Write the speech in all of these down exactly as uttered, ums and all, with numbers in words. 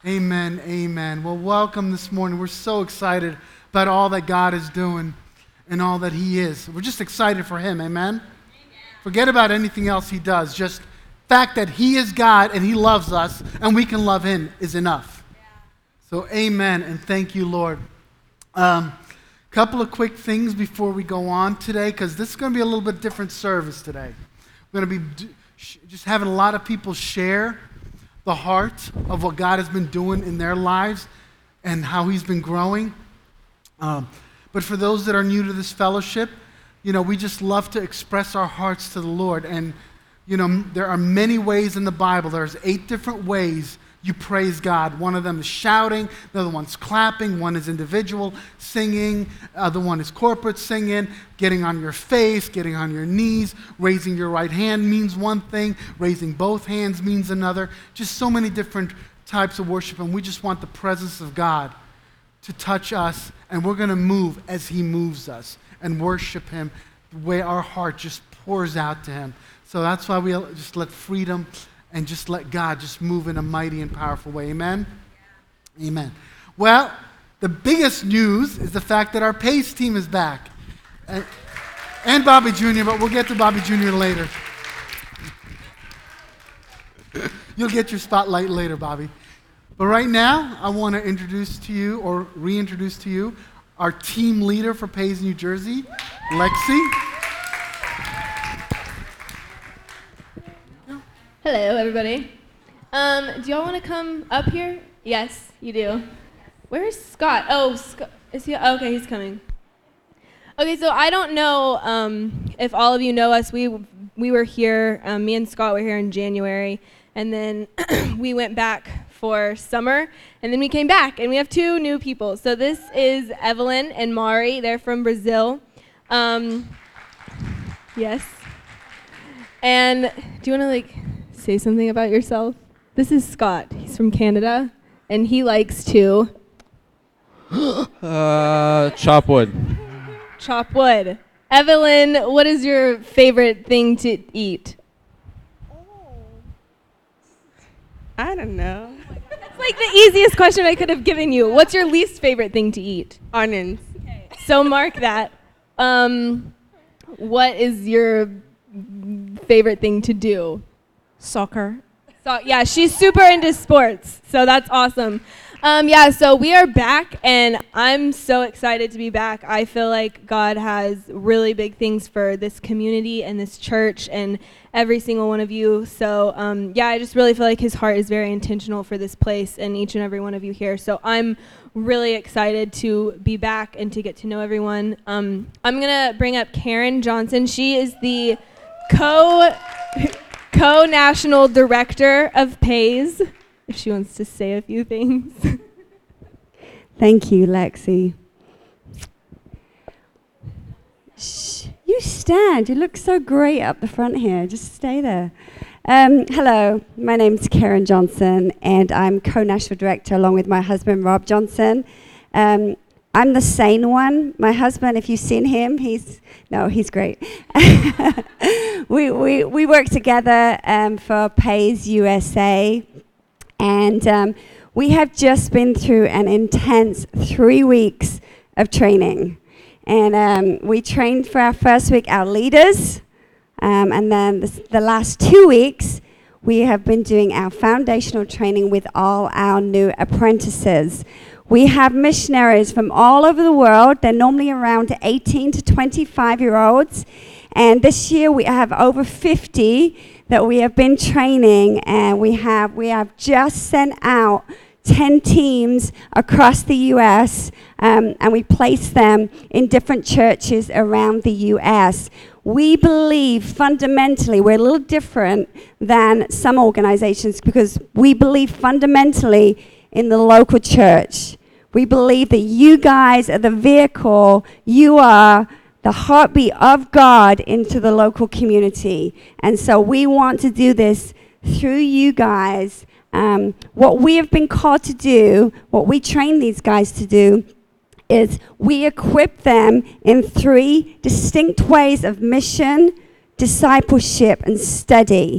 Amen, amen. Well, welcome this morning. We're so excited about all that God is doing and all that He is. We're just excited for Him, amen? Amen. Forget about anything else He does. Just the fact that He is God and He loves us and we can love Him is enough. Yeah. So amen, and thank you, Lord. A um, couple of quick things before we go on today, because this is going to be a little bit different service today. We're going to be just having a lot of people share the heart of what God has been doing in their lives and how He's been growing. Um, but for those that are new to this fellowship, you know, we just love to express our hearts to the Lord. And, you know, there are many ways in the Bible. There's eight different ways you praise God. One of them is shouting, the other one's clapping, one is individual singing, the other one is corporate singing, getting on your face, getting on your knees, raising your right hand means one thing, raising both hands means another. Just so many different types of worship, and we just want the presence of God to touch us, and we're going to move as He moves us and worship Him the way our heart just pours out to Him. So that's why we just let freedom and just let God just move in a mighty and powerful way. Amen? Yeah. Amen. Well, the biggest news is the fact that our Pace team is back. And, and Bobby Junior, but we'll get to Bobby Junior later. You'll get your spotlight later, Bobby. But right now, I want to introduce to you, or reintroduce to you, our team leader for Pace, New Jersey, Lexi. Hello, everybody. Um, do y'all want to come up here? Yes, you do. Where's Scott? Oh, Scott. Is he? Okay, he's coming. Okay, so I don't know um, if all of you know us. We we were here. Um, me and Scott were here in January, and then we went back for summer, and then we came back, and we have two new people. So this is Evelyn and Mari. They're from Brazil. Um, yes. And do you want to like say something about yourself? This is Scott. He's from Canada, and he likes to uh, chop wood. Chop wood. Evelyn, what is your favorite thing to eat? Oh. I don't know. That's like the easiest question I could have given you. What's your least favorite thing to eat? Onions. Okay. So mark that. Um, what is your favorite thing to do? Soccer. So yeah, she's super into sports, so that's awesome. Um, yeah, so we are back, and I'm so excited to be back. I feel like God has really big things for this community and this church and every single one of you. So um, yeah, I just really feel like His heart is very intentional for this place and each and every one of you here. So I'm really excited to be back and to get to know everyone. Um, I'm gonna bring up Karen Johnson. She is the co co-national director of Pace, if she wants to say a few things. Thank you, Lexi. Shh, you stand. You look so great up the front here. Just stay there. Um, hello, my name's Karen Johnson, and I'm co-national director along with my husband, Rob Johnson. Um, I'm the sane one. My husband, if you've seen him, he's, no, he's great. we, we, we work together um, for Pace U S A, and um, we have just been through an intense three weeks of training. And um, we trained for our first week our leaders, um, and then the, the last two weeks, we have been doing our foundational training with all our new apprentices. We have missionaries from all over the world. They're normally around eighteen to twenty-five year olds. And this year we have over fifty that we have been training, and we have we have just sent out ten teams across the U S, um, and we place them in different churches around the U S. We believe fundamentally, we're a little different than some organizations because we believe fundamentally in the local church. We believe that you guys are the vehicle, you are the heartbeat of God into the local community. And so we want to do this through you guys. Um, what we have been called to do, what we train these guys to do, is we equip them in three distinct ways of mission, discipleship, and study.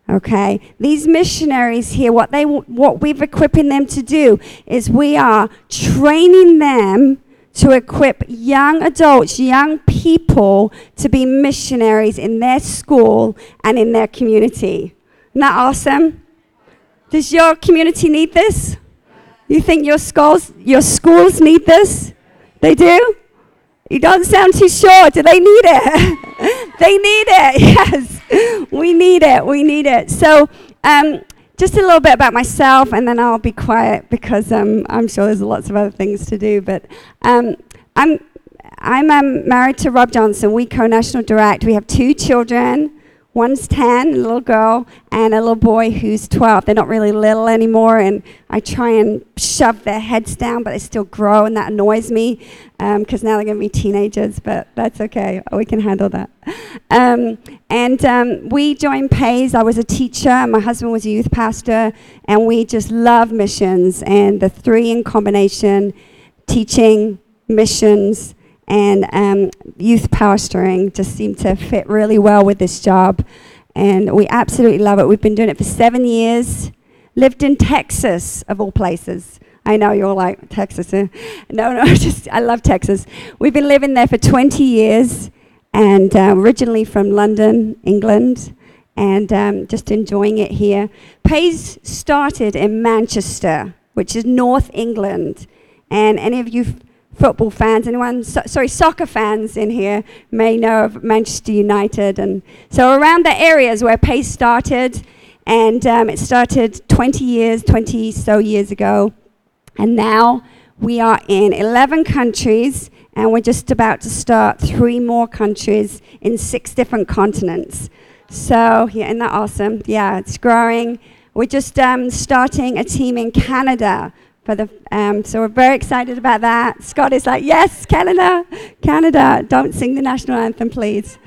Okay, these missionaries here, what they what we've equipping them to do is we are training them to equip young adults, young people to be missionaries in their school and in their community. Isn't that awesome? Does your community need this? You think your schools your schools need this? They do? You don't sound too sure. Do they need it? They need it. Yes. We need it. We need it. So um, just a little bit about myself, and then I'll be quiet because um, I'm sure there's lots of other things to do. But um, I'm I'm um, married to Rob Johnson. We co-national direct. We have two children. One's ten, a little girl, and a little boy who's twelve. They're not really little anymore, and I try and shove their heads down, but they still grow, and that annoys me because um, now they're going to be teenagers, but that's okay. We can handle that. Um, and um, we joined Pays. I was a teacher, and my husband was a youth pastor, and we just love missions, and the three in combination, teaching, missions, and um, youth pastoring just seemed to fit really well with this job. And we absolutely love it. We've been doing it for seven years. Lived in Texas, of all places. I know you're like, Texas, eh? No, no, just, I love Texas. We've been living there for twenty years, and uh, originally from London, England, and um, just enjoying it here. Pays started in Manchester, which is North England. And any of you f- football fans, anyone, so, sorry, soccer fans in here may know of Manchester United. And so around the areas where Pays started, and um, it started twenty years, twenty so years ago. And now we are in eleven countries, and we're just about to start three more countries in six different continents. So, yeah, isn't that awesome? Yeah, it's growing. We're just um, starting a team in Canada. For the, um, so we're very excited about that. Scott is like, yes, Canada, Canada. Don't sing the national anthem, please.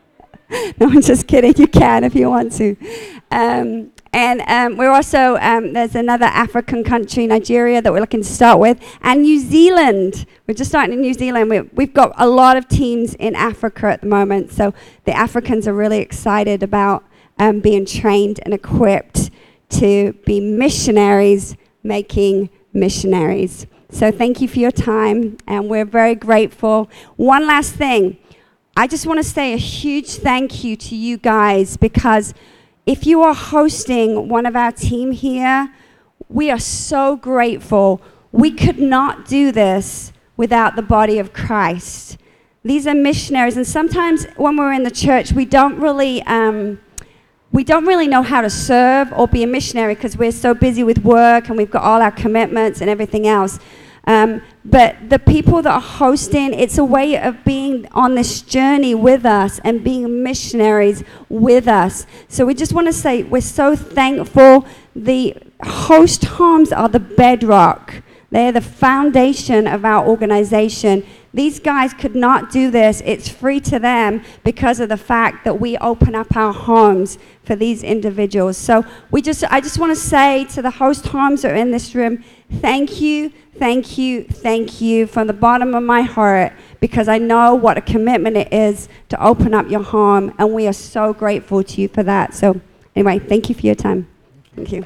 No, I'm just kidding. You can if you want to. Um, and um, we're also, um, there's another African country, Nigeria, that we're looking to start with. And New Zealand. We're just starting in New Zealand. We, we've got a lot of teams in Africa at the moment. So the Africans are really excited about um, being trained and equipped to be missionaries making missionaries. So thank you for your time, and we're very grateful. One last thing. I just want to say a huge thank you to you guys, because if you are hosting one of our team here, we are so grateful. We could not do this without the body of Christ. These are missionaries, and sometimes when we're in the church, we don't really um, we don't really know how to serve or be a missionary because we're so busy with work and we've got all our commitments and everything else. Um, but the people that are hosting, it's a way of being on this journey with us and being missionaries with us. So we just want to say we're so thankful. The host homes are the bedrock. They're the foundation of our organization. These guys could not do this. It's free to them because of the fact that we open up our homes for these individuals. So we just, I just want to say to the host homes that are in this room, thank you, thank you, thank you from the bottom of my heart, because I know what a commitment it is to open up your home, and we are so grateful to you for that. So anyway, thank you for your time. Thank you.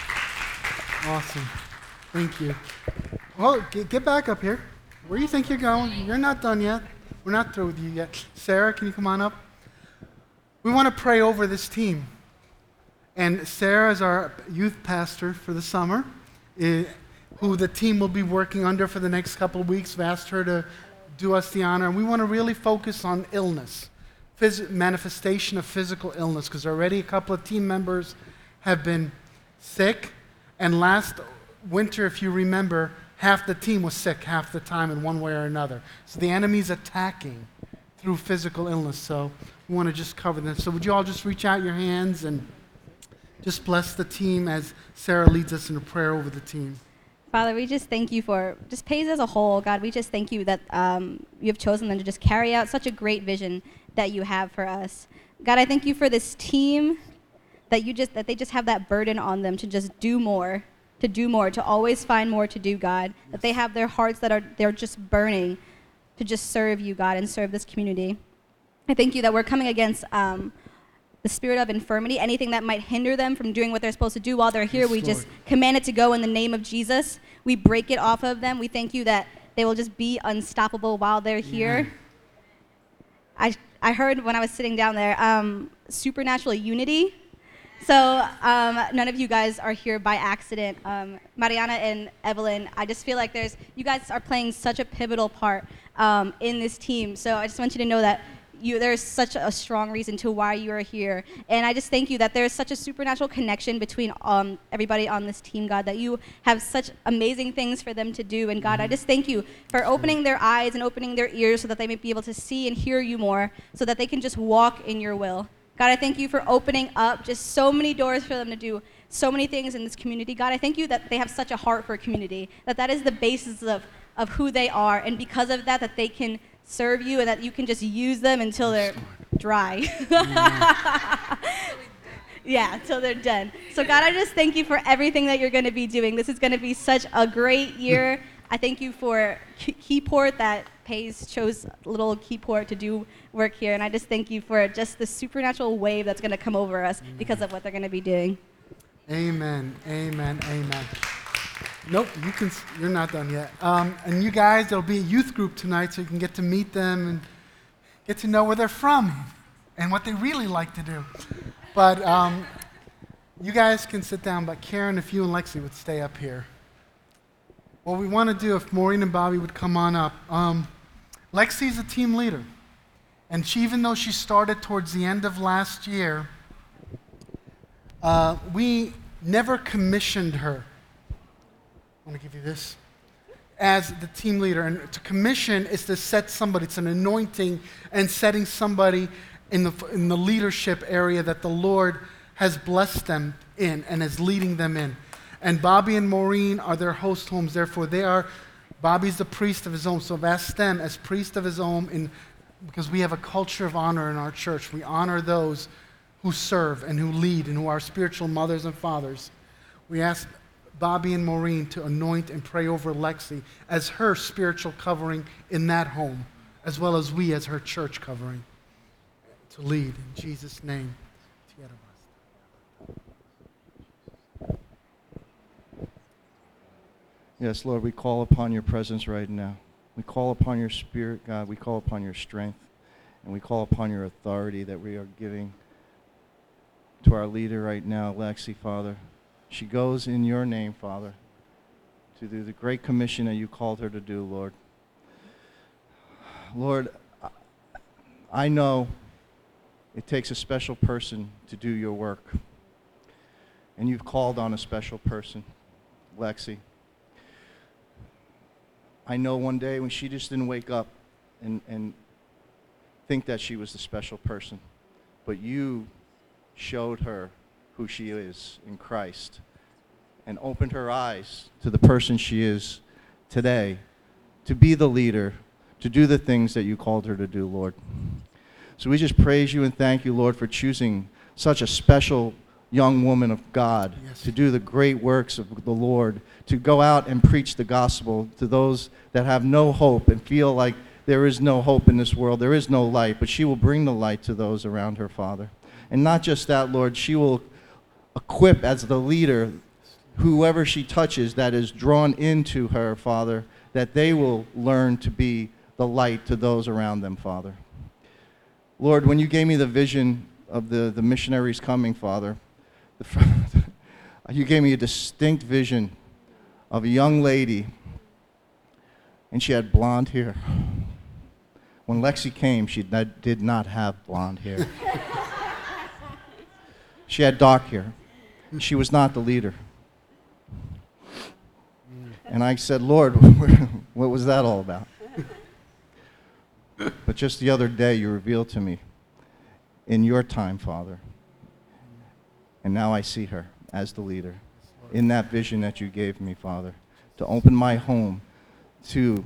Awesome. Thank you. Well, get, get back up here. Where do you think you're going? You're not done yet. We're not through with you yet. Sarah, can you come on up? We want to pray over this team. And Sarah is our youth pastor for the summer, uh, who the team will be working under for the next couple of weeks. We've asked her to do us the honor. And we want to really focus on illness, phys- manifestation of physical illness, because already a couple of team members have been sick. And last winter, if you remember, half the team was sick half the time in one way or another. So the enemy's attacking through physical illness. So we want to just cover this. So would you all just reach out your hands and just bless the team as Sarah leads us in a prayer over the team. Father, we just thank you for just Pays as a whole. God, we just thank you that um, you have chosen them to just carry out such a great vision that you have for us. God, I thank you for this team, that you just that they just have that burden on them to just do more. to do more, to always find more to do, God, that they have their hearts that are, they're just burning to just serve you, God, and serve this community. I thank you that we're coming against um, the the spirit of infirmity, anything that might hinder them from doing what they're supposed to do while they're here, Yes, we Lord. just command it to go in the name of Jesus. We break it off of them. We thank you that they will just be unstoppable while they're here. I, I heard when I was sitting down there, um, supernatural unity. So um, none of you guys are here by accident. Um, Mariana and Evelyn, I just feel like there's, you guys are playing such a pivotal part um, in this team. So I just want you to know that you, there's such a strong reason to why you are here. And I just thank you that there's such a supernatural connection between um, everybody on this team, God, that you have such amazing things for them to do. And God, I just thank you for opening their eyes and opening their ears so that they may be able to see and hear you more, so that they can just walk in your will. God, I thank you for opening up just so many doors for them to do so many things in this community. God, I thank you that they have such a heart for community, that that is the basis of, of who they are. And because of that, that they can serve you and that you can just use them until they're dry. Yeah, until they're done. So God, I just thank you for everything that you're going to be doing. This is going to be such a great year. I thank you for Keyport, that Pays chose little Keyport to do work here. And I just thank you for just the supernatural wave that's going to come over us because of what they're going to be doing. Amen, amen, amen. Nope, you can, you're not done yet. Um, and you guys, there'll be a youth group tonight so you can get to meet them and get to know where they're from and what they really like to do. But um, you guys can sit down, but Karen, if you and Lexi would stay up here. What we want to do, if Maureen and Bobby would come on up, um, Lexi's a team leader. And she, even though she started towards the end of last year, uh, we never commissioned her. I want to give you this. As the team leader. And to commission is to set somebody, it's an anointing and setting somebody in the, in the leadership area that the Lord has blessed them in and is leading them in. And Bobby and Maureen are their host homes, therefore they are, Bobby's the priest of his home, so I've asked them as priest of his home, in, because we have a culture of honor in our church. We honor those who serve and who lead and who are spiritual mothers and fathers. We ask Bobby and Maureen to anoint and pray over Lexi as her spiritual covering in that home, as well as we as her church covering, to lead in Jesus' name. Yes, Lord, we call upon your presence right now. We call upon your spirit, God. We call upon your strength. And we call upon your authority that we are giving to our leader right now, Lexi, Father. She goes in your name, Father, to do the great commission that you called her to do, Lord. Lord, I know it takes a special person to do your work. And you've called on a special person, Lexi. I know one day when she just didn't wake up and, and think that she was the special person, but you showed her who she is in Christ and opened her eyes to the person she is today, to be the leader, to do the things that you called her to do, Lord. So we just praise you and thank you, Lord, for choosing such a special young woman of God, yes, to do the great works of the Lord, to go out and preach the gospel to those that have no hope and feel like there is no hope in this world, there is no light, but she will bring the light to those around her, Father. And not just that, Lord, she will equip as the leader whoever she touches that is drawn into her, Father, that they will learn to be the light to those around them, Father. Lord, when you gave me the vision of the, the missionaries coming, Father, the, you gave me a distinct vision of a young lady, and she had blonde hair. When Lexi came, she did not have blonde hair. She had dark hair. She was not the leader. And I said, Lord, what was that all about? But just the other day, you revealed to me, in your time, Father, and now I see her as the leader in that vision that you gave me, Father, to open my home to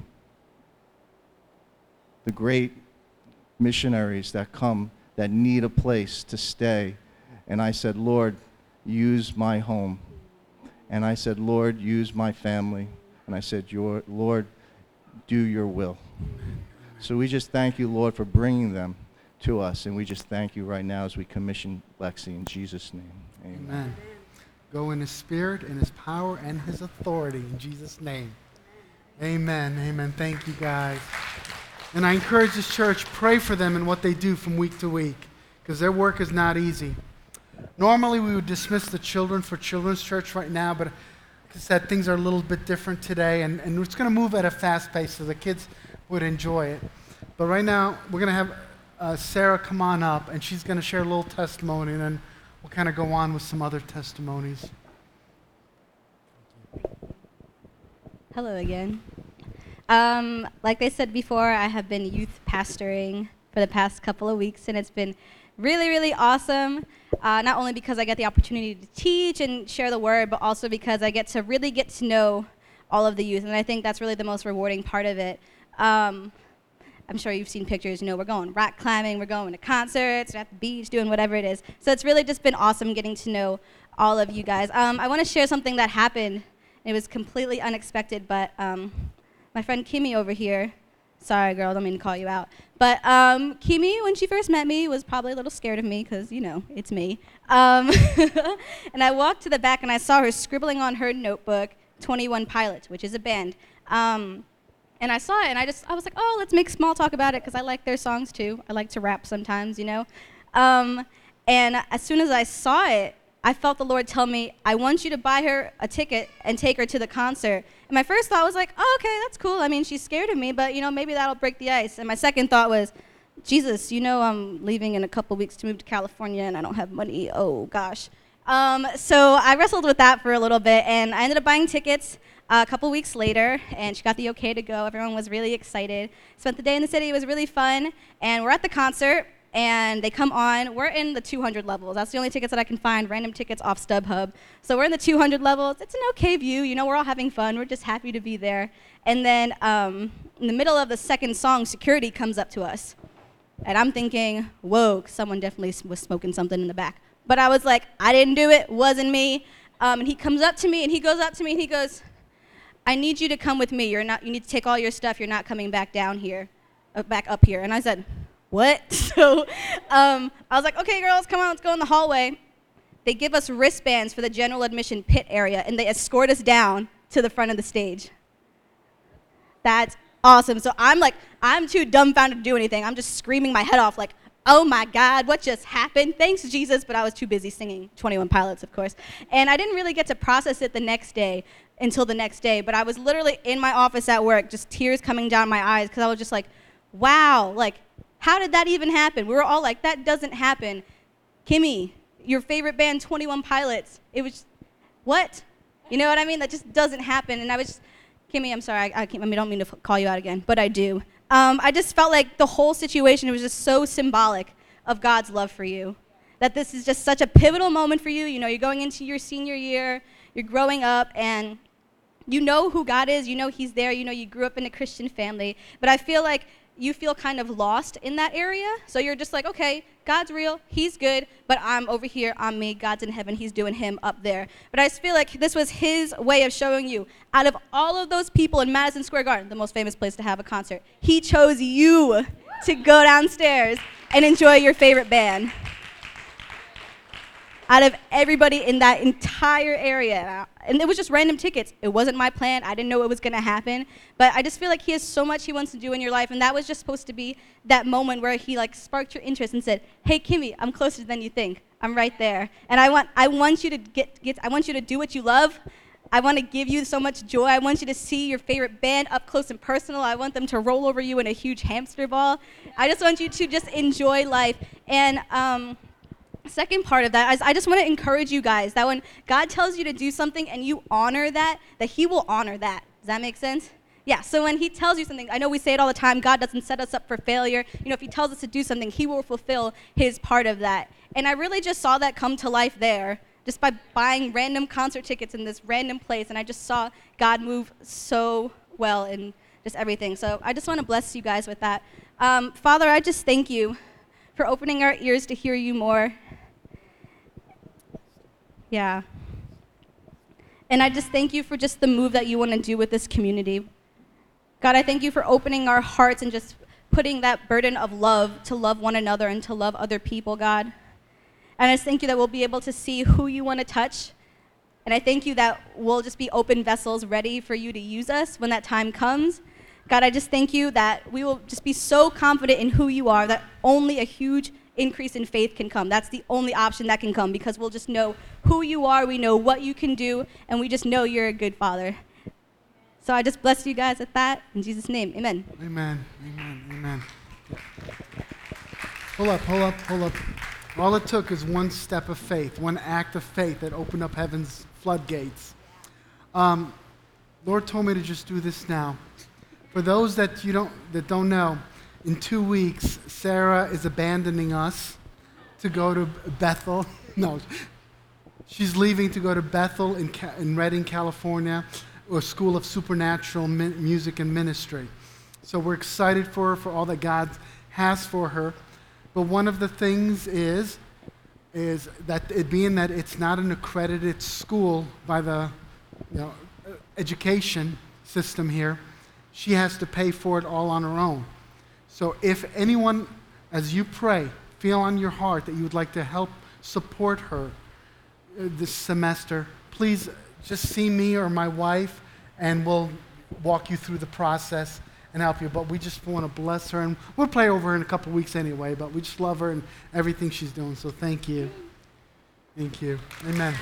the great missionaries that come, that need a place to stay. And I said, Lord, use my home. And I said, Lord, use my family. And I said, your, Lord, do your will. So we just thank you, Lord, for bringing them to us. And we just thank you right now as we commission Lexi in Jesus' name. Amen. Amen. Go in his spirit, in his power, and his authority in Jesus' name. Amen. Amen. Thank you, guys. And I encourage this church, pray for them and what they do from week to week, because their work is not easy. Normally, we would dismiss the children for Children's Church right now, but like I said, things are a little bit different today, and, and it's going to move at a fast pace so the kids would enjoy it. But right now, we're going to have uh, Sarah come on up, and she's going to share a little testimony, and then we'll kind of go on with some other testimonies. Hello again. Um, like I said before, I have been youth pastoring for the past couple of weeks, and it's been really, really awesome. Uh, not only because I get the opportunity to teach and share the word, but also because I get to really get to know all of the youth, and I think that's really the most rewarding part of it. Um, I'm sure you've seen pictures, you know, we're going rock climbing, we're going to concerts, we're at the beach, doing whatever it is. So it's really just been awesome getting to know all of you guys. Um, I want to share something that happened. It was completely unexpected, but um, my friend Kimmy over here, sorry girl, don't mean to call you out, but um, Kimmy, when she first met me, was probably a little scared of me because, you know, it's me. Um, and I walked to the back and I saw her scribbling on her notebook, twenty-one Pilots, which is a band. Um, and I saw it and I just, I was like, oh, let's make small talk about it because I like their songs too. I like to rap sometimes, you know. Um, and as soon as I saw it, I felt the Lord tell me, I want you to buy her a ticket and take her to the concert. And my first thought was like, oh, okay, that's cool. I mean, she's scared of me, but, you know, maybe that'll break the ice. And my second thought was, Jesus, you know I'm leaving in a couple weeks to move to California, and I don't have money. Oh, gosh. Um, so I wrestled with that for a little bit, and I ended up buying tickets uh, a couple weeks later, and she got the okay to go. Everyone was really excited. Spent the day in the city. It was really fun, and we're at the concert. And they come on. We're in the two hundred levels. That's the only tickets that I can find, random tickets off StubHub. So we're in the two hundred levels. It's an okay view. You know, we're all having fun. We're just happy to be there. And then um, in the middle of the second song, security comes up to us. And I'm thinking, whoa, someone definitely was smoking something in the back. But I was like, I didn't do it. Wasn't me. Um, and he comes up to me, and he goes up to me, and he goes, I need you to come with me. You're not. You need to take all your stuff. You're not coming back down here, uh, back up here. And I said, what? So um, I was like, okay, girls, come on, let's go in the hallway. They give us wristbands for the general admission pit area, and they escort us down to the front of the stage. That's awesome. So I'm like, I'm too dumbfounded to do anything. I'm just screaming my head off like, oh my God, what just happened? Thanks, Jesus. But I was too busy singing twenty-one Pilots, of course. And I didn't really get to process it the next day until the next day. But I was literally in my office at work, just tears coming down my eyes, because I was just like, wow, like, how did that even happen? We were all like, that doesn't happen. Kimmy, your favorite band, twenty-one Pilots. It was, what? You know what I mean? That just doesn't happen. And I was just, Kimmy, I'm sorry, I, I, can't, I mean, don't mean to f- call you out again, but I do. Um, I just felt like the whole situation, it was just so symbolic of God's love for you. That this is just such a pivotal moment for you. You know, you're going into your senior year, you're growing up, and you know who God is, you know He's there, you know you grew up in a Christian family. But I feel like you feel kind of lost in that area. So you're just like, okay, God's real, He's good, but I'm over here, I'm me, God's in heaven, He's doing Him up there. But I just feel like this was His way of showing you, out of all of those people in Madison Square Garden, the most famous place to have a concert, He chose you to go downstairs and enjoy your favorite band. Out of everybody in that entire area. And it was just random tickets. It wasn't my plan. I didn't know it was going to happen. But I just feel like He has so much He wants to do in your life. And that was just supposed to be that moment where He like sparked your interest and said, hey, Kimmy, I'm closer than you think. I'm right there. And I want I want you to get, get I want you to do what you love. I want to give you so much joy. I want you to see your favorite band up close and personal. I want them to roll over you in a huge hamster ball. I just want you to just enjoy life. And um second part of that is I just want to encourage you guys that when God tells you to do something and you honor that, that He will honor that. Does that make sense? Yeah, so when He tells you something, I know we say it all the time, God doesn't set us up for failure. You know, if He tells us to do something, He will fulfill His part of that. And I really just saw that come to life there just by buying random concert tickets in this random place. And I just saw God move so well in just everything. So I just want to bless you guys with that. Um, Father, I just thank You for opening our ears to hear You more. Yeah. And I just thank You for just the move that You want to do with this community. God, I thank You for opening our hearts and just putting that burden of love to love one another and to love other people, God. And I just thank you that we'll be able to see who you want to touch. And I thank you that we'll just be open vessels ready for you to use us when that time comes. God, I just thank you that we will just be so confident in who you are that only a huge increase in faith can come. That's the only option that can come, because we'll just know who you are, we know what you can do, and we just know you're a good Father. So I just bless you guys at that. In Jesus' name, amen. Amen, amen, amen. Hold up, hold up, hold up. All it took is one step of faith, one act of faith that opened up heaven's floodgates. Um, Lord told me to just do this now. For those that you don't that don't know, in two weeks, Sarah is abandoning us to go to Bethel. No, she's leaving to go to Bethel in, Ca- in Redding, California, or School of Supernatural Min- Music and Ministry. So we're excited for her, for all that God has for her. But one of the things is, is that it being that it's not an accredited school by the you know, education system here, she has to pay for it all on her own. So if anyone, as you pray, feel on your heart that you would like to help support her uh, this semester, please just see me or my wife, and we'll walk you through the process and help you. But we just want to bless her, and we'll pray over her in a couple of weeks anyway, but we just love her and everything she's doing. So thank you. Thank you. Amen.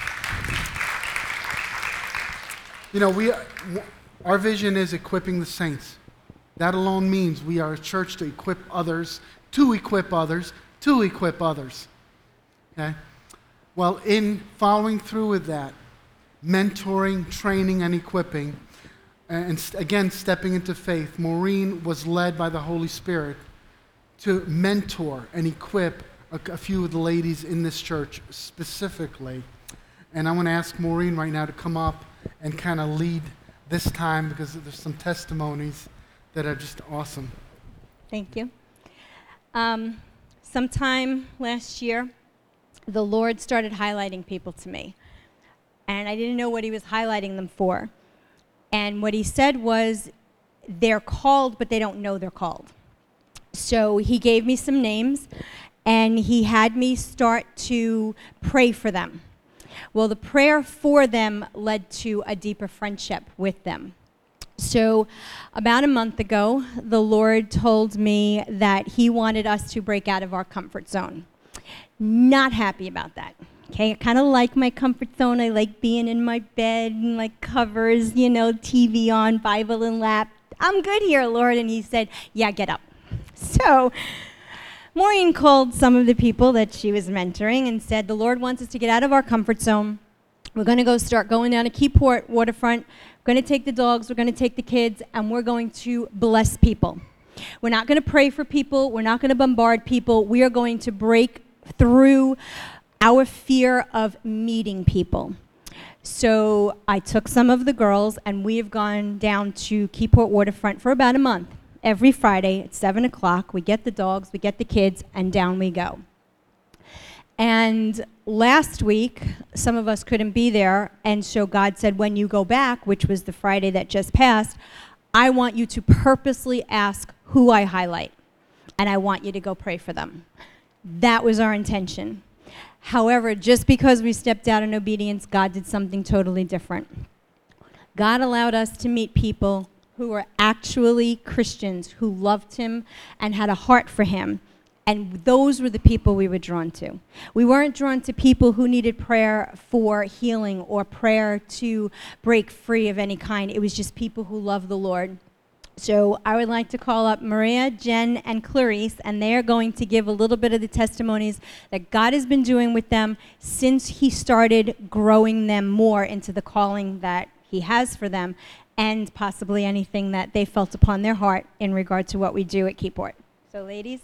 You know, we our vision is equipping the saints. That alone means we are a church to equip others, to equip others, to equip others. Okay? Well, in following through with that, mentoring, training, and equipping, and st- again, stepping into faith, Maureen was led by the Holy Spirit to mentor and equip a, a few of the ladies in this church specifically. And I want to ask Maureen right now to come up and kind of lead this time, because there's some testimonies that are just awesome. Thank you. Um, sometime last year, the Lord started highlighting people to me, and I didn't know what he was highlighting them for. And what he said was, they're called, but they don't know they're called. So he gave me some names, and he had me start to pray for them. Well, the prayer for them led to a deeper friendship with them. So about a month ago, the Lord told me that he wanted us to break out of our comfort zone. Not happy about that. Okay, I kind of like my comfort zone. I like being in my bed and like covers, you know, T V on, Bible in lap. I'm good here, Lord. And he said, yeah, get up. So Maureen called some of the people that she was mentoring and said, the Lord wants us to get out of our comfort zone. We're going to go start going down to Keyport waterfront. We're going to take the dogs, we're going to take the kids, and we're going to bless people. We're not going to pray for people. We're not going to bombard people. We are going to break through our fear of meeting people. So I took some of the girls, and we have gone down to Keyport waterfront for about a month. Every Friday at seven o'clock, we get the dogs, we get the kids, and down we go. And last week, some of us couldn't be there, and so God said, when you go back, which was the Friday that just passed, I want you to purposely ask who I highlight, and I want you to go pray for them. That was our intention. However, just because we stepped out in obedience, God did something totally different. God allowed us to meet people who were actually Christians, who loved him and had a heart for him. And those were the people we were drawn to. We weren't drawn to people who needed prayer for healing or prayer to break free of any kind. It was just people who loved the Lord. So I would like to call up Maria, Jen, and Clarice, and they are going to give a little bit of the testimonies that God has been doing with them since he started growing them more into the calling that he has for them, and possibly anything that they felt upon their heart in regard to what we do at Keyport. So ladies.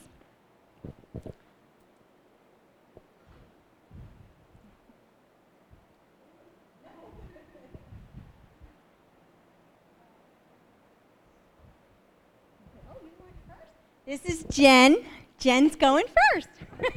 This is Jen. Jen's going first.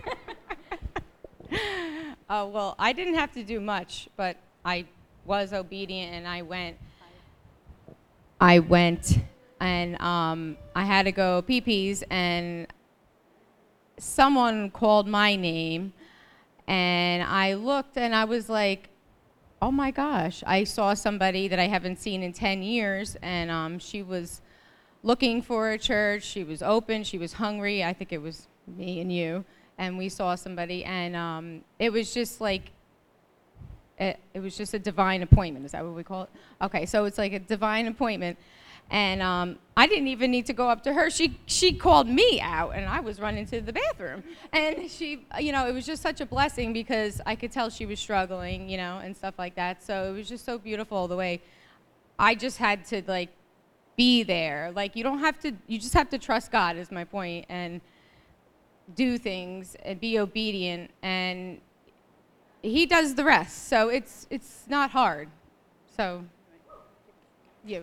Uh, well, I didn't have to do much, but I was obedient, and I went. I went and um, I had to go pee-pees, and someone called my name, and I looked, and I was like, oh my gosh, I saw somebody that I haven't seen in ten years, and um, she was looking for a church. She was open, she was hungry. I think it was me and you, and we saw somebody, and um, it was just like, it, it was just a divine appointment. Is that what we call it? Okay, so it's like a divine appointment. And um, I didn't even need to go up to her. She she called me out, and I was running to the bathroom. And she, you know, it was just such a blessing because I could tell she was struggling, you know, and stuff like that. So it was just so beautiful the way I just had to, like, be there. Like, you don't have to, you just have to trust God is my point, and do things and be obedient, and He does the rest. So it's it's not hard. So, you.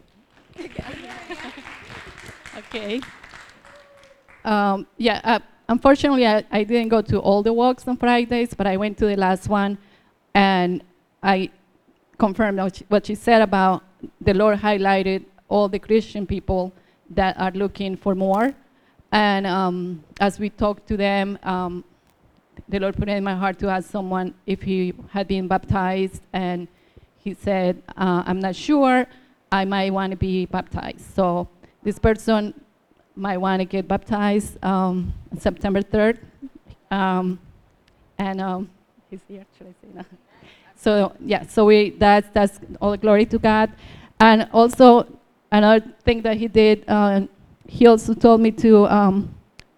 Okay. Um, yeah, uh, unfortunately, I, I didn't go to all the walks on Fridays, but I went to the last one, and I confirmed what she, what she said about the Lord highlighted all the Christian people that are looking for more. And um, as we talked to them, um, the Lord put it in my heart to ask someone if he had been baptized, and he said, uh, I'm not sure. I might want to be baptized. So this person might want to get baptized um, on September third. Um, and um, he's here, should I say that? So yeah, so we that's that's all the glory to God. And also another thing that he did, uh, he also told me to um,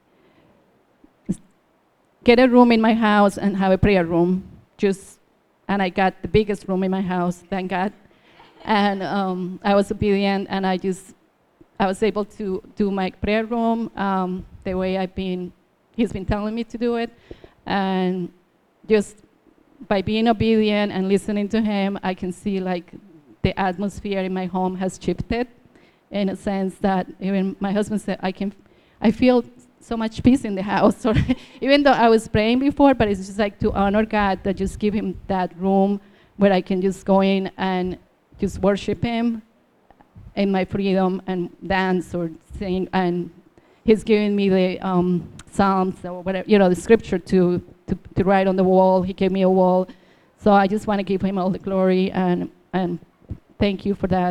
get a room in my house and have a prayer room. Just, and I got the biggest room in my house, thank God. And um, I was obedient, and I just, I was able to do my prayer room um, the way I've been, he's been telling me to do it. And just by being obedient and listening to him, I can see like the atmosphere in my home has shifted in a sense that even my husband said, I can, I feel so much peace in the house. Or even though I was praying before, but it's just like to honor God, that just give him that room where I can just go in and just worship him in my freedom and dance or sing. And he's giving me the um, Psalms or whatever, you know, the scripture to, to, to write on the wall. He gave me a wall. So I just want to give him all the glory, and, and thank you for that.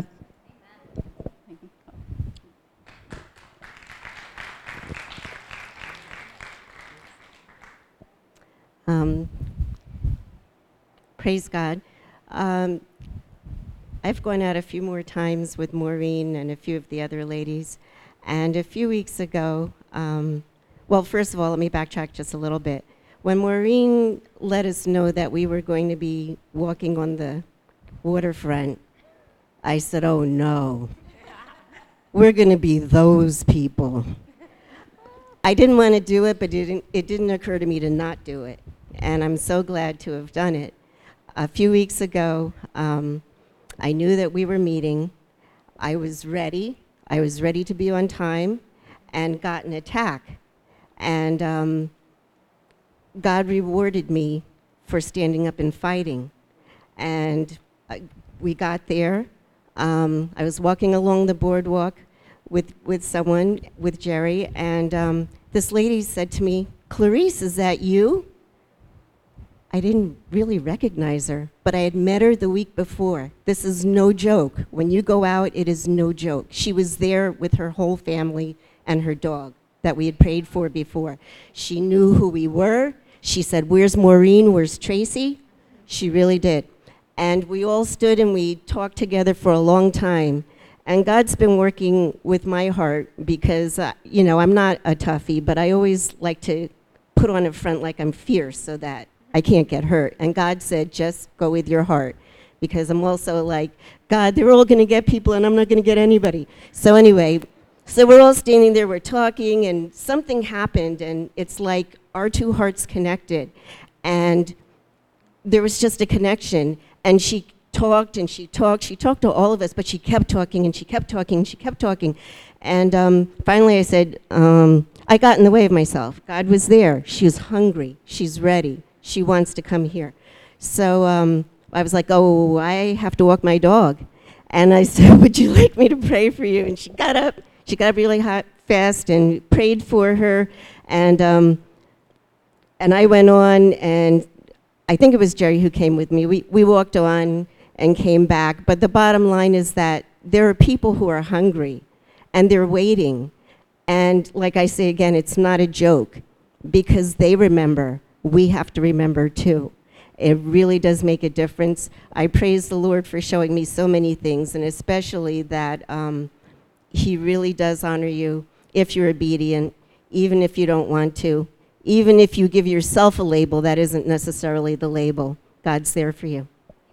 Um, praise God. Um, I've gone out a few more times with Maureen and a few of the other ladies. And a few weeks ago, um, well, first of all, let me backtrack just a little bit. When Maureen let us know that we were going to be walking on the waterfront, I said, oh no, we're going to be those people. I didn't want to do it, but it didn't, it didn't occur to me to not do it. And I'm so glad to have done it. A few weeks ago, um, I knew that we were meeting. I was ready. I was ready to be on time, and got an attack. And um, God rewarded me for standing up and fighting. And uh, we got there. Um, I was walking along the boardwalk with, with someone, with Jerry, and um, this lady said to me, Clarice, is that you? I didn't really recognize her, but I had met her the week before. This is no joke. When you go out, it is no joke. She was there with her whole family and her dog that we had prayed for before. She knew who we were. She said, where's Maureen? Where's Tracy? She really did. And we all stood and we talked together for a long time. And God's been working with my heart because, uh, you know, I'm not a toughie, but I always like to put on a front like I'm fierce so that I can't get hurt. And God said, just go with your heart. Because I'm also like, God, they're all going to get people and I'm not going to get anybody. So anyway, so we're all standing there, we're talking, and something happened, and it's like our two hearts connected. And there was just a connection. And she talked and she talked. She talked to all of us, but she kept talking and she kept talking and she kept talking. And um, finally I said, um, I got in the way of myself. God was there. She was hungry. She's ready. She wants to come here. So um, I was like, oh, I have to walk my dog. And I said, would you like me to pray for you? And she got up. she got really hot fast and prayed for her. And, um, and I went on, and I think it was Jerry who came with me. We, we walked on and came back. But the bottom line is that there are people who are hungry, and they're waiting. And like I say again, it's not a joke, because they remember. We have to remember too. It really does make a difference. I praise the Lord for showing me so many things, and especially that um, he really does honor you if you're obedient, even if you don't want to. Even if you give yourself a label, that isn't necessarily the label. God's there for you.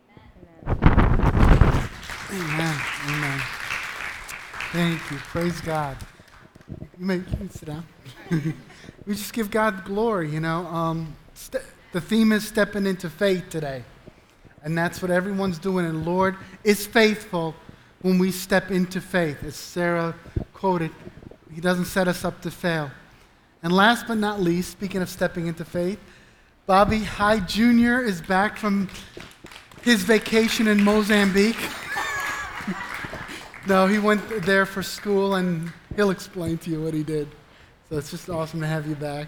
Amen. Amen. Thank you. Praise God. You may, you can sit down. We just give God glory, you know. Um, st- the theme is stepping into faith today. And that's what everyone's doing. And Lord is faithful when we step into faith. As Sarah quoted, he doesn't set us up to fail. And last but not least, speaking of stepping into faith, Bobby Hyde Junior is back from his vacation in Mozambique. No, he went there for school, and he'll explain to you what he did. So it's just awesome to have you back.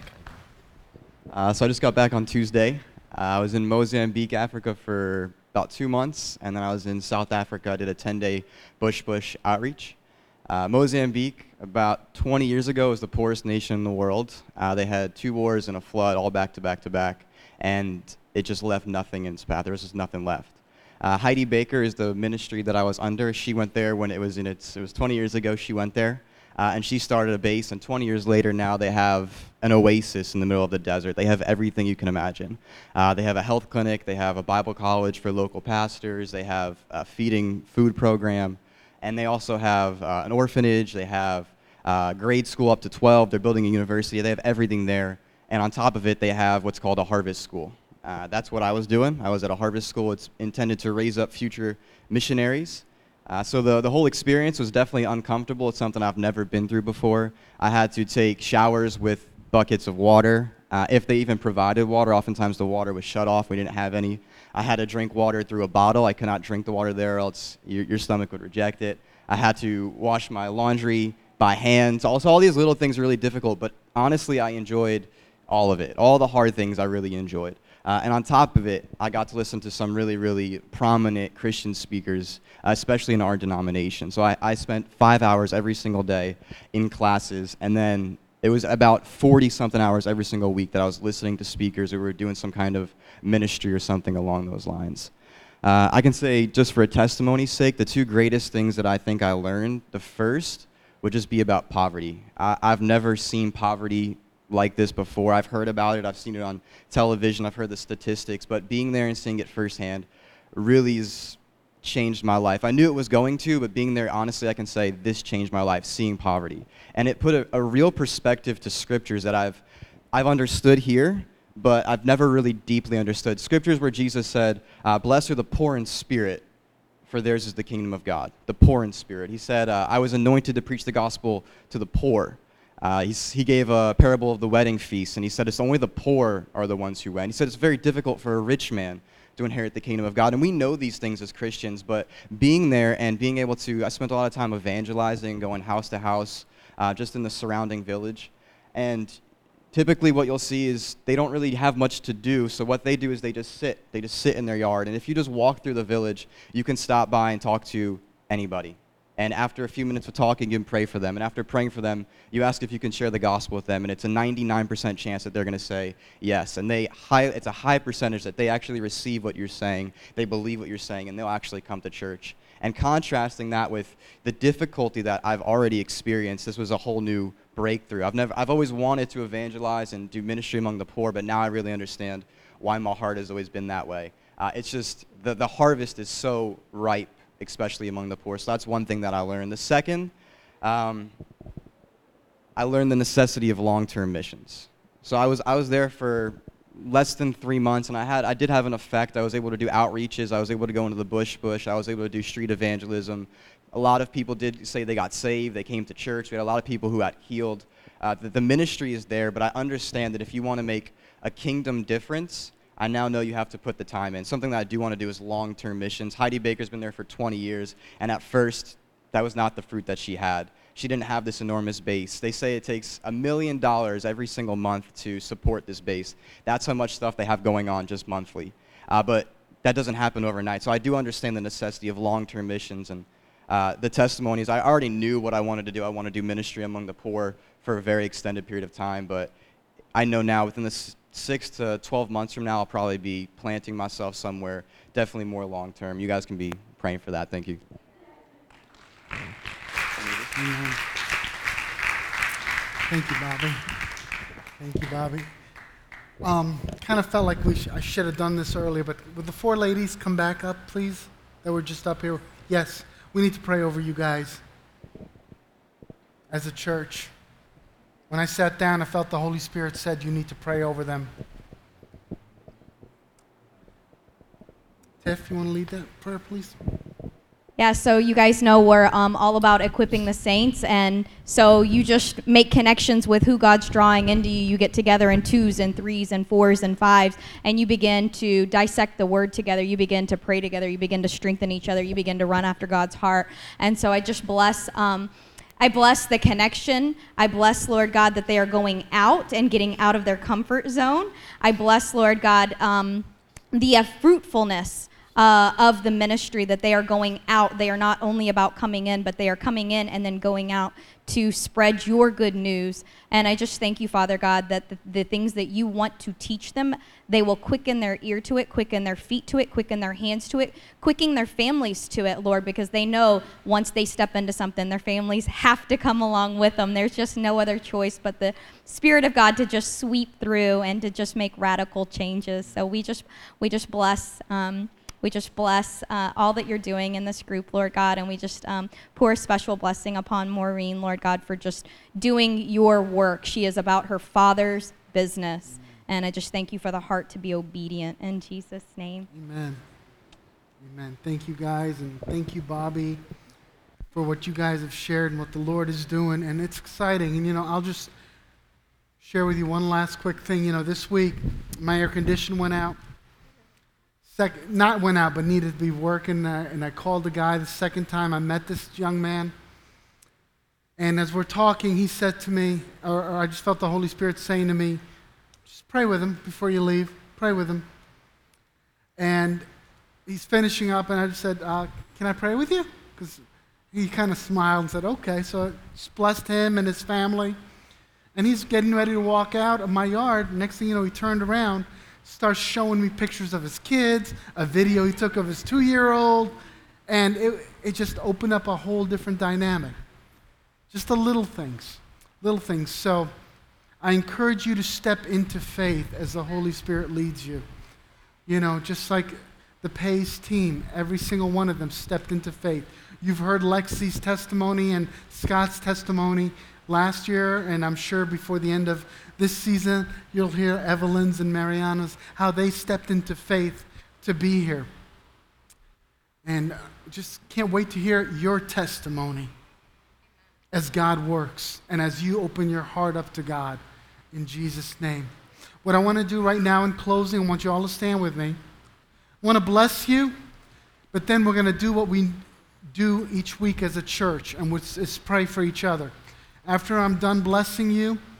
Uh, so I just got back on Tuesday. Uh, I was in Mozambique, Africa for about two months, and then I was in South Africa. I did a ten-day Bush Bush outreach. Uh, Mozambique, about twenty years ago, was the poorest nation in the world. Uh, they had two wars and a flood all back to back to back, and it just left nothing in its path. There was just nothing left. Uh, Heidi Baker is the ministry that I was under. She went there when it was in its, it was twenty years ago she went there, uh, and she started a base, and twenty years later now they have an oasis in the middle of the desert. They have everything you can imagine. Uh, they have a health clinic, they have a Bible college for local pastors, they have a feeding food program, and they also have uh, an orphanage, they have uh, grade school up to twelve, they're building a university, they have everything there, and on top of it they have what's called a harvest school. Uh, that's what I was doing. I was at a harvest school. It's intended to raise up future missionaries. Uh, so the, the whole experience was definitely uncomfortable. It's something I've never been through before. I had to take showers with buckets of water. Uh, if they even provided water, oftentimes the water was shut off. We didn't have any. I had to drink water through a bottle. I could not drink the water there, or else your, your stomach would reject it. I had to wash my laundry by hand. Also, all these little things are really difficult, but honestly, I enjoyed all of it. All the hard things I really enjoyed. Uh, and on top of it, I got to listen to some really, really prominent Christian speakers, uh, especially in our denomination. So I, I spent five hours every single day in classes, and then it was about forty-something hours every single week that I was listening to speakers who were doing some kind of ministry or something along those lines. Uh, I can say, just for a testimony's sake, the two greatest things that I think I learned, the first would just be about poverty. I, I've never seen poverty like this before. I've heard about it, I've seen it on television, I've heard the statistics, but being there and seeing it firsthand really has changed my life. I knew it was going to, but being there, honestly, I can say this changed my life, seeing poverty. And it put a, a real perspective to scriptures that I've, I've understood here, but I've never really deeply understood. Scriptures where Jesus said, uh, blessed are the poor in spirit, for theirs is the kingdom of God. The poor in spirit. He said, uh, I was anointed to preach the gospel to the poor. Uh, he's, he gave a parable of the wedding feast, and he said it's only the poor are the ones who went. He said it's very difficult for a rich man to inherit the kingdom of God. And we know these things as Christians, but being there and being able to, I spent a lot of time evangelizing, going house to house, uh, just in the surrounding village. And typically what you'll see is they don't really have much to do, so what they do is they just sit. They just sit in their yard. And if you just walk through the village, you can stop by and talk to anybody. And after a few minutes of talking, you can pray for them. And after praying for them, you ask if you can share the gospel with them. And it's a ninety-nine percent chance that they're going to say yes. And they high, it's a high percentage that they actually receive what you're saying. They believe what you're saying, and they'll actually come to church. And contrasting that with the difficulty that I've already experienced, this was a whole new breakthrough. I've never, I've always wanted to evangelize and do ministry among the poor, but now I really understand why my heart has always been that way. Uh, it's just, the, the harvest is so ripe, especially among the poor. So that's one thing that I learned. The second, um, I learned the necessity of long-term missions. So I was I was there for less than three months, and I had I did have an effect. I was able to do outreaches. I was able to go into the bush bush. I was able to do street evangelism. A lot of people did say they got saved. They came to church. We had a lot of people who got healed. Uh, the, the ministry is there, but I understand that if you want to make a kingdom difference, I now know you have to put the time in. Something that I do want to do is long-term missions. Heidi Baker's been there for twenty years, and at first, that was not the fruit that she had. she didn't have this enormous base. They say it takes a million dollars every single month to support this base. That's how much stuff they have going on just monthly. Uh, but that doesn't happen overnight. So I do understand the necessity of long-term missions and uh, the testimonies. I already knew what I wanted to do. I want to do ministry among the poor for a very extended period of time, but I know now within the s- six to twelve months from now, I'll probably be planting myself somewhere, definitely more long-term. You guys can be praying for that. Thank you. Amen. Thank you, Bobby. Thank you, Bobby. Um, kind of felt like we sh- I should have done this earlier, but would the four ladies come back up, please, that were just up here? Yes, we need to pray over you guys as a church. When I sat down, I felt the Holy Spirit said you need to pray over them. Tiff, you want to lead that prayer, please? Yeah, so you guys know we're um, all about equipping the saints, and so you just make connections with who God's drawing into you. You get together in twos and threes and fours and fives, and you begin to dissect the word together. You begin to pray together. You begin to strengthen each other. You begin to run after God's heart. And so I just bless... Um, I bless the connection. I bless, Lord God, that they are going out and getting out of their comfort zone. I bless, Lord God, um, the uh, fruitfulness uh, of the ministry, that they are going out. They are not only about coming in, but they are coming in and then going out to spread your good news. And I just thank you, Father God, that the, the things that you want to teach them, they will quicken their ear to it, quicken their feet to it, quicken their hands to it, quicken their families to it, Lord, because they know once they step into something, their families have to come along with them. There's just no other choice but the Spirit of God to just sweep through and to just make radical changes. So we just we just bless um, We just bless uh, all that you're doing in this group, Lord God, and we just um, pour a special blessing upon Maureen, Lord God, for just doing your work. She is about her Father's business, and I just thank you for the heart to be obedient. In Jesus' name. Amen. Amen. Thank you, guys, and thank you, Bobby, for what you guys have shared and what the Lord is doing, and it's exciting. And, you know, I'll just share with you one last quick thing. You know, this week, my air conditioner went out. Second, not went out, but needed to be working, uh, and I called the guy the second time I met this young man. And as we're talking, he said to me, or, or I just felt the Holy Spirit saying to me, just pray with him before you leave. Pray with him. And he's finishing up, and I just said, uh, can I pray with you? Because he kind of smiled and said, okay. So I just blessed him and his family. And he's getting ready to walk out of my yard. Next thing you know, he turned around, starts showing me pictures of his kids, a video he took of his two-year-old, and it, it just opened up a whole different dynamic. Just the little things, little things. So I encourage you to step into faith as the Holy Spirit leads you. You know, just like the Pace team, every single one of them stepped into faith. You've heard Lexi's testimony and Scott's testimony last year, and I'm sure before the end of this season, you'll hear Evelyn's and Mariana's, how they stepped into faith to be here. And just can't wait to hear your testimony as God works and as you open your heart up to God in Jesus' name. What I want to do right now in closing, I want you all to stand with me. I want to bless you, but then we're going to do what we do each week as a church, and which is pray for each other. After I'm done blessing you,